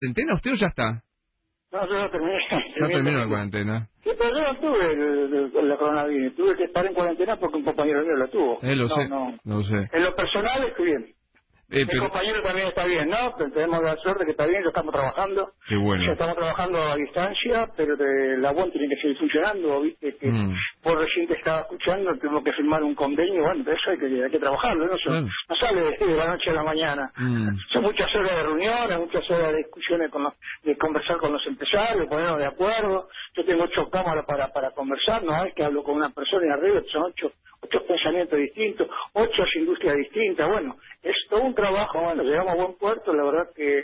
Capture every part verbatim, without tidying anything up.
cuarentena usted o ya está? No, yo no terminé. Ya terminó la cuarentena. Sí, pero yo no tuve el, el, el coronavirus. Tuve que estar en cuarentena porque un compañero mío lo tuvo. Eh, lo no, sé, no. lo sé. En lo personal estoy bien. Eh, Mi pero... compañero también está bien, ¿no? Pero tenemos la suerte que está bien, ya estamos trabajando. Qué bueno. Ya estamos trabajando a distancia, pero de, la U O N tiene que seguir funcionando, ¿viste? Que Mm. por recién te estaba escuchando, tenemos que firmar un convenio, bueno, de eso hay que, hay que trabajarlo, ¿no? Claro. No sale de, de la noche a la mañana. Mm. Son muchas horas de reuniones, muchas horas de discusiones, con los, de conversar con los empresarios, ponernos de acuerdo. Yo tengo ocho cámaras para, para conversar, no es que hablo con una persona y arriba son ocho, ocho pensamientos distintos, ocho industrias distintas. Bueno, es todo un trabajo, bueno, llegamos a buen puerto, la verdad que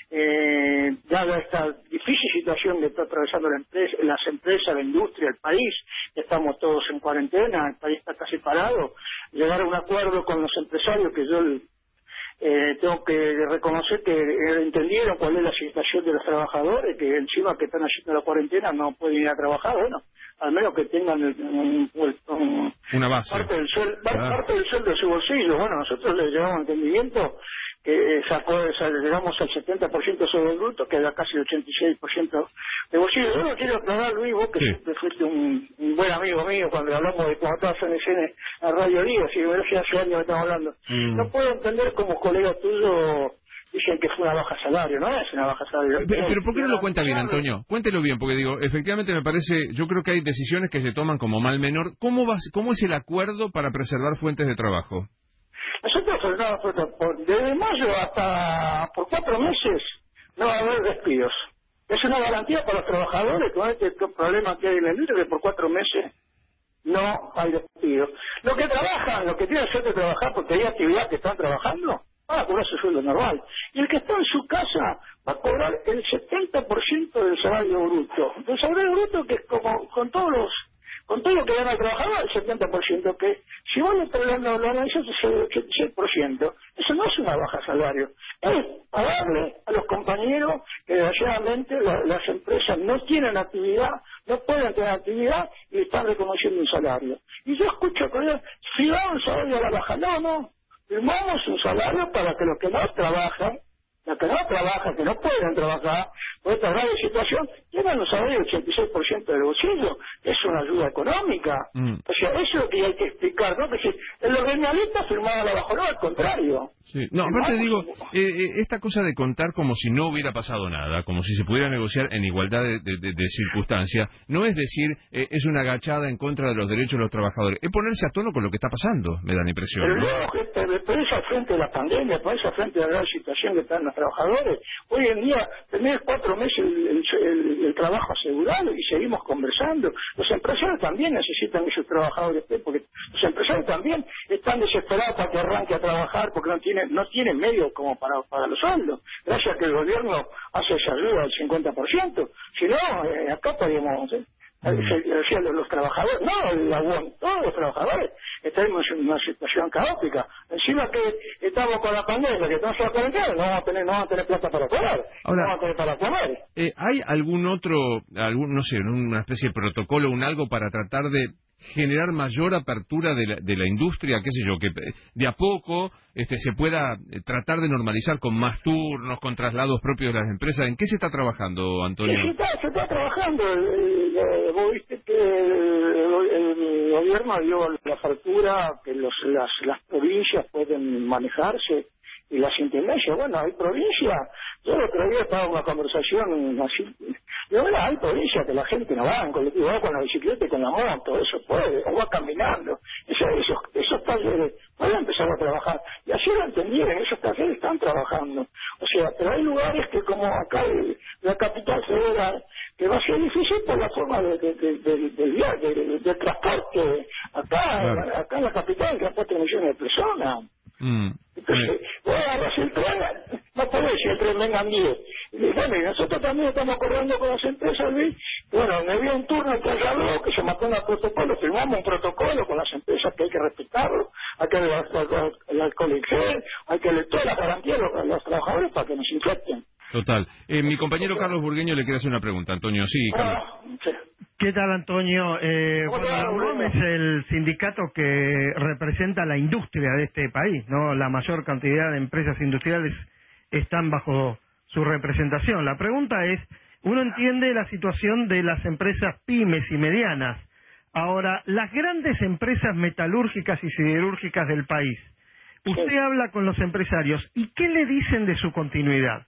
eh, dada esta difícil situación que está atravesando la empresa, las empresas, la industria, el país, estamos todos en cuarentena, el país está casi parado, llegar a un acuerdo con los empresarios que yo eh, tengo que reconocer que entendieron cuál es la situación de los trabajadores, que encima que están haciendo la cuarentena no pueden ir a trabajar, bueno, al menos que tengan el, un, un, una base, parte del sueldo, claro. parte del sueldo de su bolsillo. Bueno, nosotros le llevamos entendimiento que sacó, llegamos al setenta por ciento sobre el bruto, que da casi el ochenta y seis por ciento de bolsillo. Yo no quiero aclarar, Luis, vos que sí. siempre fuiste un, un buen amigo mío cuando hablamos de cuando estabas en el cine a Radio Díaz, y gracias hace años que estamos hablando. Mm. No puedo entender como colega tuyo dicen que fue una baja salario, no es una baja salario. Pero, pero ¿por qué no lo cuenta bien, Antonio? Cuéntelo bien, porque digo, efectivamente me parece, yo creo que hay decisiones que se toman como mal menor. ¿Cómo va, cómo es el acuerdo para preservar fuentes de trabajo? Nosotros frenamos por, desde mayo hasta por cuatro meses no va a haber despidos. Es una garantía para los trabajadores con este problema que hay en el industria, que por cuatro meses no hay despidos. Los que trabajan, los que tienen suerte de trabajar porque hay actividad que están trabajando, van a cobrar su sueldo normal. Y el que está en su casa va a cobrar el setenta por ciento del salario bruto. El salario bruto que es como con todos los con todo lo que gana el trabajador, el setenta por ciento, que si vos le estás dando la analizas es el ochenta y seis por ciento. Eso no es una baja salario, es pagarle a los compañeros que desgraciadamente la, las empresas no tienen actividad, no pueden tener actividad y están reconociendo un salario. Y yo escucho con ellos, si da un salario a la baja, no, no, firmamos un salario para que los que no trabajan, los que no trabajan, que no pueden trabajar, por esta grave situación, tienen un salario del ochenta y seis por ciento del bolsillo. Es una ayuda económica. Mm. O sea, eso es lo que hay que explicar, ¿no? Que si los gremialistas firmaban la baja, no, al contrario. Sí. No, aparte digo, eh, eh, esta cosa de contar como si no hubiera pasado nada, como si se pudiera negociar en igualdad de, de, de, de circunstancias, no es decir, eh, es una agachada en contra de los derechos de los trabajadores, es ponerse a tono con lo que está pasando, me da la impresión. Pero ¿no? luego, que ponerse al frente de la pandemia, ponerse al frente de la gran situación que están los trabajadores, hoy en día tenés cuatro meses el, el, el, el trabajo asegurado y seguimos conversando. Los empresarios también necesitan que sus trabajadores, porque los empresarios también están desesperados para que arranque a trabajar porque no tienen no tienen medios como para, para los sueldos. Gracias a que el gobierno hace esa ayuda del cincuenta por ciento. Si no, eh, acá podríamos... ¿eh? Decían los, los trabajadores, no el aguante, todos los trabajadores estamos en una situación caótica. Encima que estamos con la pandemia, que estamos en la cuarentena, no vamos a tener, no vamos a tener plata para comer, Ahora, no vamos a tener para comer. Eh, ¿Hay algún otro, algún no sé, una especie de protocolo, un algo para tratar de generar mayor apertura de la, de la industria, qué sé yo, que de a poco este, se pueda tratar de normalizar con más turnos, con traslados propios de las empresas? ¿En qué se está trabajando, Antonio? Sí, se, está, se está trabajando. El, el, vos viste que el, el gobierno dio la apertura que los, las, las provincias pueden manejarse y las intendencias. Bueno, hay provincias, yo el otro día estaba en una conversación así, y ahora hay provincias que la gente no va en colectivo, va con la bicicleta y con la moto, eso puede, o va caminando, eso, esos, esos talleres pueden empezar a trabajar, y así lo entendieron, esos talleres están trabajando, o sea, pero hay lugares que como acá en la capital federal, que va a ser difícil por la forma de, de, de, de, de viaje, de, de transporte, acá, claro. acá en la capital, que hay cuatro millones de personas. Mm. Entonces, vos agarras el tren, no podés si el tren vengan diez. Y bueno, y nosotros también estamos corriendo con las empresas, Luis. Bueno, me había un turno que habló, que se mató en el protocolo, firmamos un protocolo con las empresas que hay que respetarlo, hay que dar el alcohol en gel, hay que darle todas las garantías a los trabajadores para que nos infecten. Total. Eh, mi compañero Carlos Burgueño le quiere hacer una pregunta, Antonio. Sí, Carlos. Ah, sí. ¿Qué tal, Antonio? Eh, bueno, la U R M es el sindicato que representa la industria de este país, ¿no? La mayor cantidad de empresas industriales están bajo su representación. La pregunta es, uno entiende la situación de las empresas pymes y medianas. Ahora, las grandes empresas metalúrgicas y siderúrgicas del país, usted Sí. habla con los empresarios, ¿y qué le dicen de su continuidad?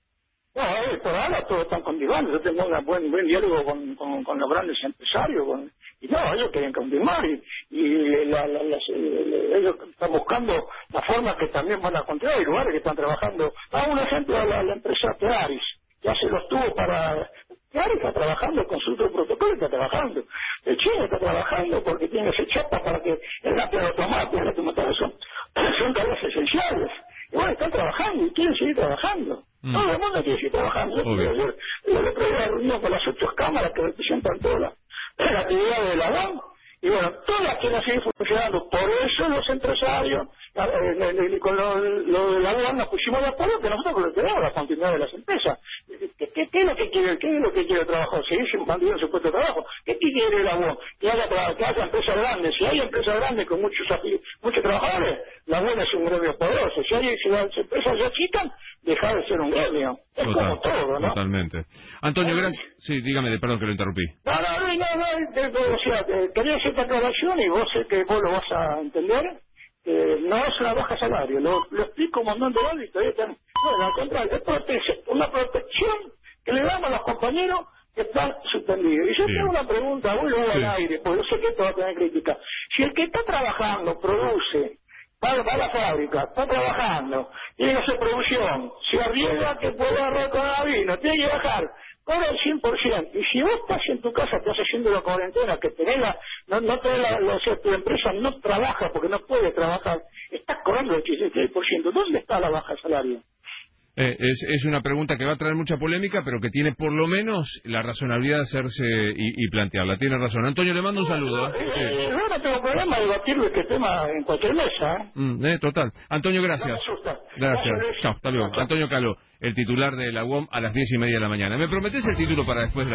No, eh, por ahora todos están continuando. Yo tengo un buen, buen diálogo con, con, con los grandes empresarios. Con, y no, ellos quieren continuar. Y, y la, la, las, eh, ellos están buscando la forma que también van a continuar. Hay lugares que están trabajando. Ah, un ejemplo, la, la empresa Tearis, que hace los tubos para... Tearis está trabajando con su otro protocolo, está trabajando. El chino está trabajando porque tiene ese chapa para que el lápiz automático, el automático son, son tareas esenciales. Y bueno, están trabajando y quieren seguir trabajando. Mm. Todo el mundo quiere seguir trabajando. Yo Obvio. yo- yo le traigo la reunión con las ocho cámaras que representan toda la, la actividad de la U A M. Y bueno, todas quieren seguir funcionando. Por eso los empresarios, eh, eh, eh, con lo, lo de la U A M nos pusimos de acuerdo que nosotros le queremos la continuidad de las empresas. ¿Qué, qué, qué es lo que quiere, qué es lo que quiere el trabajo? Seguir manteniendo su puesto de trabajo. ¿Qué quiere la U A M? Que haya, tra- que haya empresas grandes. Si hay empresas grandes con muchos afi- muchos trabajadores, la U A M es un gremio poderoso. Si hay si las empresas se achican, deja de ser un gremio. Es Total, como todo, ¿no? totalmente. Antonio, gracias. Sí, dígame, perdón que lo interrumpí. No, no, no, no, no, te- te- o sea, te- quería hacer esta aclaración y vos sé que vos lo vas a entender. Eh, no es una baja salario, lo, lo explico un montón de veces y todavía están... No, al contrario, es protege- una protección que le damos a los compañeros que están suspendidos. Y yo Sí. tengo una pregunta, voy luego Sí. al aire, porque yo sé que esto va a tener crítica. Si el que está trabajando, produce, va, va a la fábrica, está trabajando, tiene que hacer producción, se arriesga que puede agarrar coronavirus, tiene que bajar, cobra el cien por ciento. Y si vos estás en tu casa, estás haciendo la cuarentena, que tenés la, no, no tenés la, la- o sea, tu empresa no trabaja porque no puede trabajar, estás cobrando el dieciséis por ciento. ¿Dónde está la baja salario? Eh, es, es una pregunta que va a traer mucha polémica, pero que tiene por lo menos la razonabilidad de hacerse y, y plantearla. Tiene razón. Antonio, le mando un saludo. Eh, Sí. eh, yo no tengo problema de debatirlo este tema en cualquier mesa, ¿eh? Mm, eh, total. Antonio, No me gracias. asusta. Gracias. Luis. Chao, hasta luego. Chao. Antonio Caló, el titular de la U O M a las diez y media de la mañana. ¿Me prometés el título para después de la